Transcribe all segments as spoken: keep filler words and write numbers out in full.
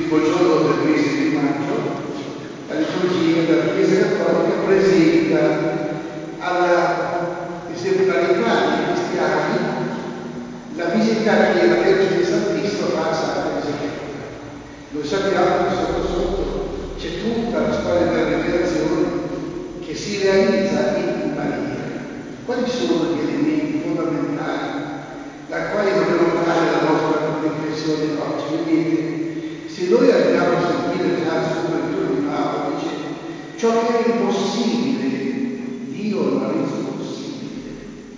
primo giorno del mese di maggio, la liturgia della Chiesa Cattolica presenta alla esemplarità dei cristiani la visita che la Vergine Santissima fa a Santa Elisabetta. Noi sappiamo che sotto sotto c'è tutta la storia della rivelazione che si realizza in Maria. Quali sono gli elementi fondamentali da quali dobbiamo fare la nostra riflessione oggi? Vedete, se noi andiamo a sentire già la seconda lettura di Paolo, dice ciò che era impossibile, Dio lo ha reso possibile.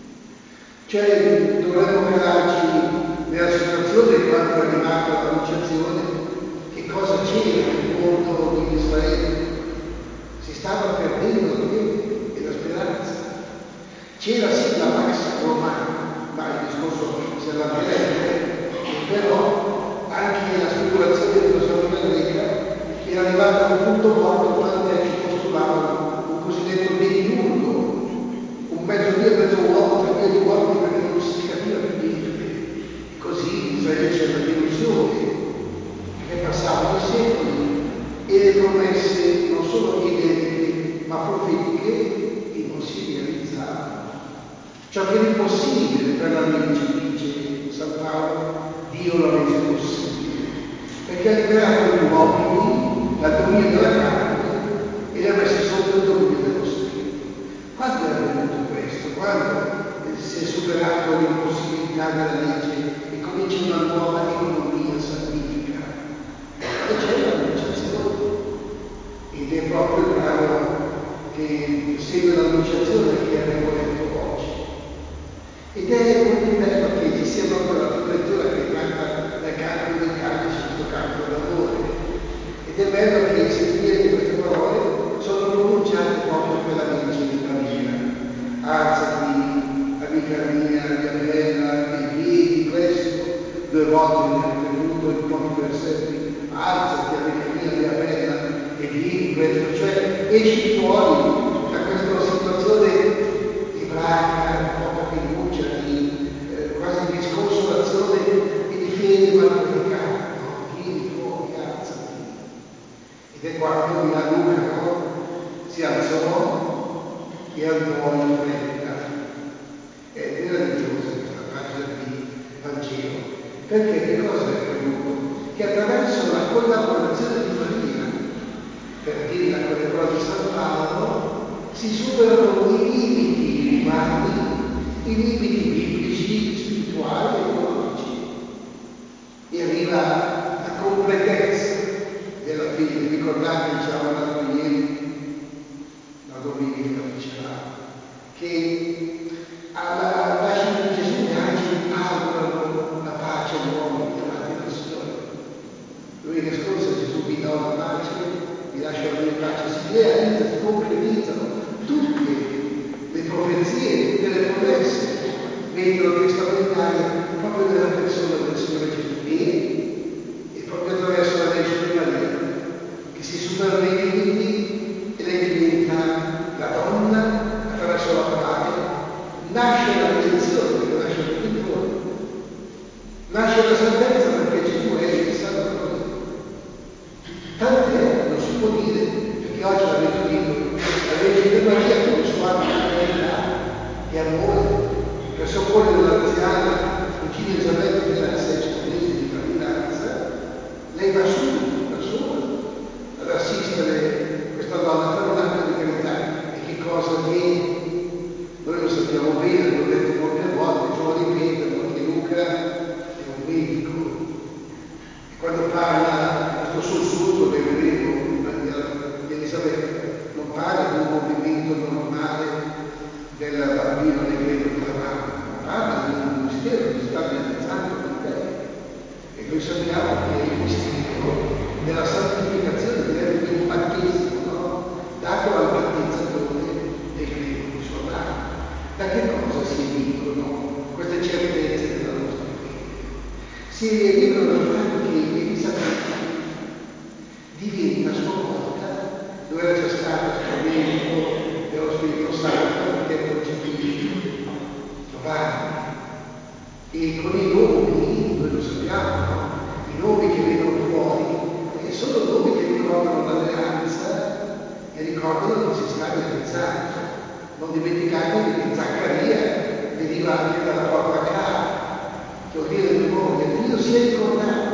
Cioè dovremmo calarci nella situazione quando è arrivata l'annunciazione, che cosa c'era nel mondo di Israele? Si stava perdendo la fede e la speranza. C'era sì la Pax Romana, ma il discorso si allargherebbe, e però anche la speculazione filosofica greca era arrivata a un punto morto, tant'è che postulavano un cosiddetto demiurgo, un mezzo Dio e mezzo uomo tra Dio e gli uomini, perché non si capiva più niente. E così in Israele c'era la delusione, perché passavano i secoli e le promesse non solo identiche ma profetiche e non si realizzavano. Ciò che era impossibile per la legge, dice San Paolo, Dio l'ha reso possibile, perché ha liberato gli uomini dal dominio della carne e li ha messi sotto il dominio dello Spirito. Quando è avvenuto questo? Quando si è superato l'impossibilità della legge e comincia una nuova economia salvifica? Quando c'è l'annunciazione, ed è proprio il brano che segue l'annunciazione che abbiamo letto oggi. Ed è molto bello che ci sia proprio la prima lettura che tratta del canto dei calici, questo canto d'amore. Ed è bello che sentire che queste parole sono pronunciate proprio per la Vergine Maria. Alzati, amica mia, mia bella, e vieni presto. Due volte mi ha ripetuto in pochi versetti, alzati, amica mia, mia bella, e vieni presto. Cioè esci fuori da questa situazione di branca, di poca fiducia, di eh, quasi di sconsolazione e di fede mal praticata, no? Vieni fuori, alzati. Ed è quando dirà Luca, no? Si alzò e andò in fretta. È meravigliosa questa pagina di Vangelo, perché che cosa è accaduto? Che attraverso la collaborazione di Maria, per dirla con le parole di San Paolo, si superano i limiti umani, i limiti biblici, spirituali, economici, e arriva la completezza della fede. Ricordate, diciamo l'altro ieri, la domenica dicevamo, che alla nascita di Gesù gli angeli augurano la pace agli uomini amati dal Signore. Domenica scorsa Gesù vi dà una pace, vi lascia la mia pace, si realizza, si concretizzano tutte le profezie, tutte le promesse veterotestamentarie proprio nella persona del Signore Gesù. E, e proprio attraverso la Vergine Maria, che si superano i limiti e lei diventa la donna attraverso la quale nasce la redenzione, perché nasce il Redentore. Nasce la salvezza perché Gesù è il Salvatore. Tant'è, non si può dire, perché oggi l'avete udito, la Vergine Maria con il suo atto di carità, di amore, per soccorrere l'anziana regina Elisabetta che era al sesto mese di gravidanza, lei va su da sola ad assistere questa donna per un atto di carità. E che cosa avviene? Noi lo sappiamo bene, l'ho detto molte volte, giù a ripeterlo, che Luca è un medico. E quando parla questo sussulto del grebo di Elisabetta, non parla di un movimento normale del bambino nel grebo della mamma, ma parla di un mistero che si sta realizzando in lei. E noi sappiamo che è il mistero della santificazione, direbbe il battesimo, no? Dato al battezzatore del grebo di sua madre. Da che cosa si evincono queste certezze della nostra fede? Si evincono dal fatto che Elisabetta diventa a sua volta, dove era già stata strumento dello Spirito Santo, perché concepì Giovanni. E con i nomi, noi lo sappiamo, no? I nomi che vengono fuori, ricordano che si sta realizzando. Non dimenticatevi che Zaccaria veniva anche dalla porta cava, che vuol dire memoria. Dio si è ricordato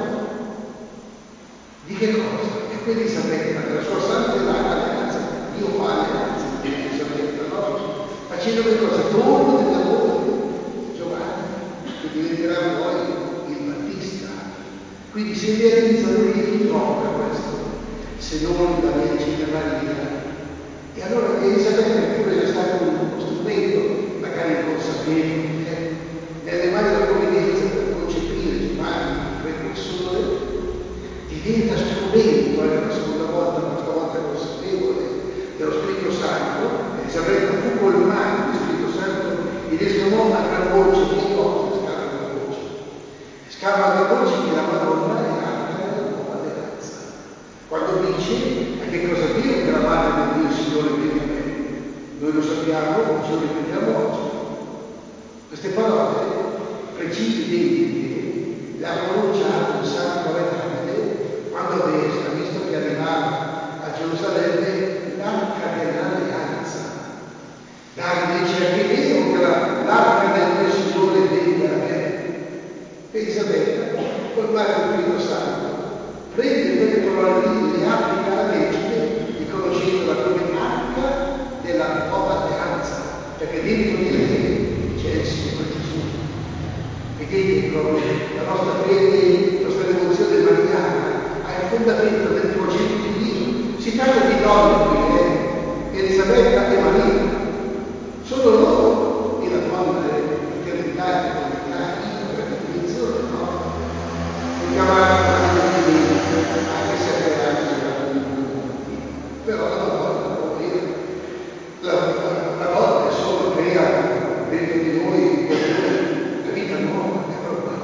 di che cosa? Che quella Elisabetta, della sua santa alleanza, Dio fa alleanza con Elisabetta, no? Facendo che cosa? Dono dell'amore, Giovanni, che diventerà poi il Battista. Quindi si realizza lui e chi trova questo, se non la Vergine Maria. E allora Elisabetta, che pure è stato uno strumento, magari inconsapevole, eh, nelle mani della provvidenza per concepire Giovanni, il precursore, diventa strumento anche la seconda volta, ma stavolta consapevole, dello Spirito Santo. Elisabetta fu colmata dello Spirito Santo ed esclamò a gran voce, che cosa esclama a gran voce? Esclama a gran voce che la Madonna è nata nella nuova alleanza. Quando dice, a che cosa Dio che la madre del mio Signore venga a me? Noi lo sappiamo, oggi lo ripetiamo oggi. Queste parole precise, identiche, le ha pronunciate San Vittore Davide quando ha visto che arrivava a Gerusalemme l'arca dell'alleanza. Davide dice: è che vero che la, l'arca del mio Signore venga a me. Elisabetta, colmata del Spirito Santo, prende quelle parole lì, le applica alla Vergine, riconoscendola come arca della nuova alleanza, perché dentro di lei c'è il Signore Gesù. Vedete come la nostra fede, la nostra devozione mariana ha il fondamento nel progetto di Dio. Si tratta di donne qui, eh? Elisabetta e Maria. Sono loro, e la donna è paternità e paternità in per definizione, no? Fu chiamata madre di Dio, anche se a tre anni era comunque un bambino. Però la Madonna non era. La, la, la donna è solo crea dentro di noi la vita nuova, eccola qua.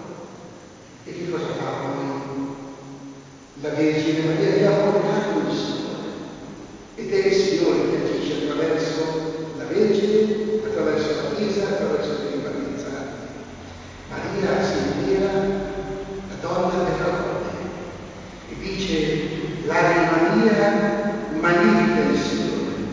E che cosa fa poi la Vergine Maria? Che ha portato il Signore. Ed è il Signore che agisce attraverso la Vergine, attraverso la Chiesa, attraverso i battezzati. Maria si rivela la donna della lode e dice: l'anima mia magnifica il Signore,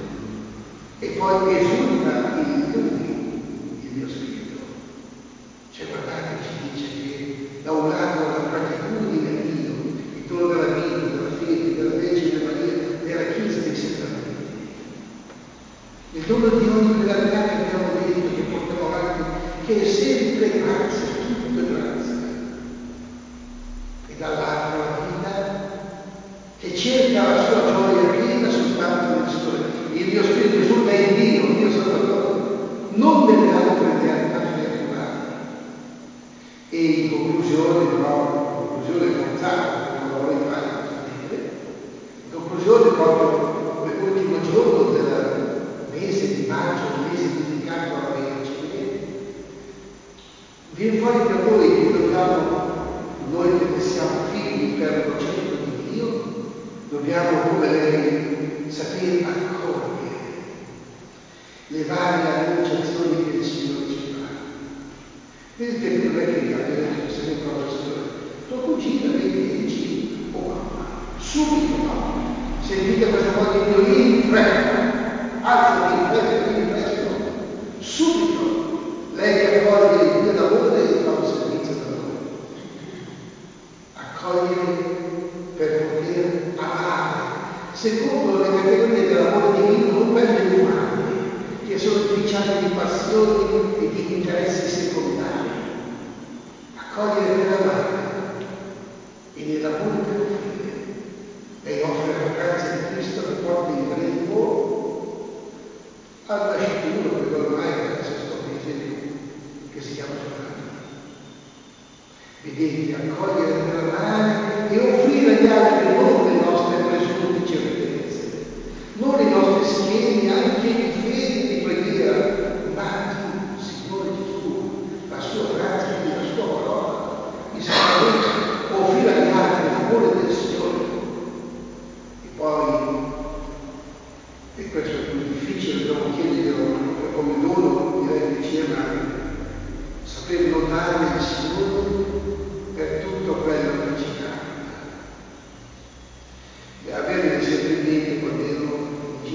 e poi esulta in Lui il mio spirito. Cioè, guardate, ci dice che da un lato la gratitudine a Dio, il dono della vita, della fede, della Vergine Maria, della Chiesa dei sacramenti, il dono di ogni realtà che abbiamo dentro, che portiamo avanti, che è sempre grazia, tutto è grazia. E dall'altro la vita che cerca la sua gioia piena soltanto nel Signore. Il mio spirito esulta in Dio, mio Salvatore, non nelle altre realtà creaturali. E in conclusione, proprio, in conclusione forzata, perché non la vorrei fare, sapete, in conclusione, proprio quell'ultimo giorno del mese di maggio, il mese dedicato alla Vergine, viene fuori per noi che dobbiamo, noi che ne siamo figli per progetto di Dio, dobbiamo, come lei, sapere accogliere le varie annunciazioni che il Signore ci fa. Vedete, qui non è che abbiamo detto sempre al Signore: tua cugina vedi e dici, oh mamma, subito, no? Sentite questa voce di Dio, in fretta, alzati in fretta, vieni presto, subito. Lei che accoglie il Dio d'amore e fa un servizio d'amore. Accogliere per poter amare, secondo le categorie dell'amore divino, non quelle umane, che sono inficiate di passioni e di interessi secondari. Accogliere per amare e nell'amore per offrire. Lei offre la grazia di Cristo che porta in grembo al nascituro, perché ormai è il sesto mese che si chiama Giovanni. Vedete, accogliere per amare e offrire agli altri non le nostre presunte certezze, non i nostri schemi anche di fede, di preghiera, ma Dio, Signore Gesù, la sua grazia, quindi la sua parola, i sacramenti, offrire agli altri l'amore del Signore. E poi, e questo è più difficile, dobbiamo chiederglielo proprio come dono, direi che ci è madre, saper lodare il Signore per tutto quello che ci capita. E avere sempre in mente quando ero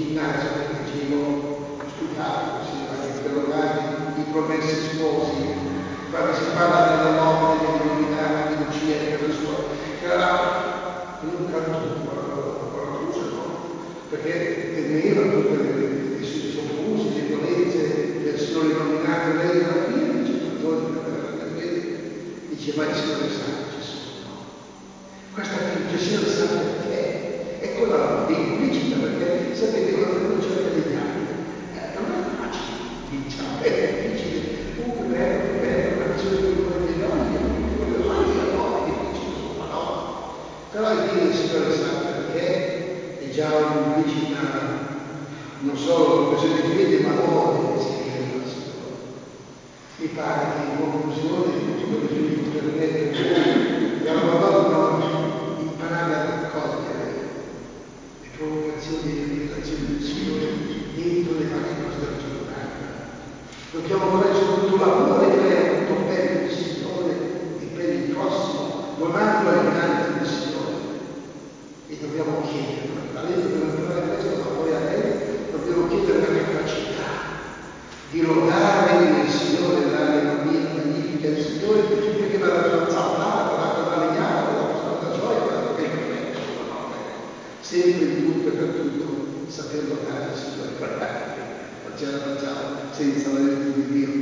perché temeva tutte le, le, i soprusi, le violenze, persino le nominate. Lei alla fine dice due giorni per la grande fede, dice ma il Signore sa che ci sono. Questa fiducia, il Signore sa perché, e quella è implicita, perché sapete quando uno cerca degli altri, eh, non è facile, diciamo, è difficile, comunque bello, che bello, ma ci sono quei momenti di noia, quelle noia, no, è difficile, insomma, no. Però il Dio, il Signore sa perché, è già un'implicita, non solo professione di fede, ma lode che si chiede al Signore. Mi pare che in conclusione, quello che mi permette voi, dalla Madonna, imparare a raccogliere le provocazioni e le rivelazioni del Signore dentro le varie cose della giornata. Dobbiamo fare soprattutto l'amore che lei ha avuto per il Signore e per il prossimo, donando agli altri il Signore. E dobbiamo chiedere, a lei dobbiamo imparare questo, ma poi a lei dobbiamo chiedere la capacità di lodare il Signore, l'alleluia, magnifica il Signore, perché va dato una zampata, va dato una legnata, va dato tanta gioia, va dato che perfetto, insomma, no, ecco. Sempre in tutto e per tutto, saper lodare il Signore per me. Non ce la facciamo senza l'aiuto di Dio.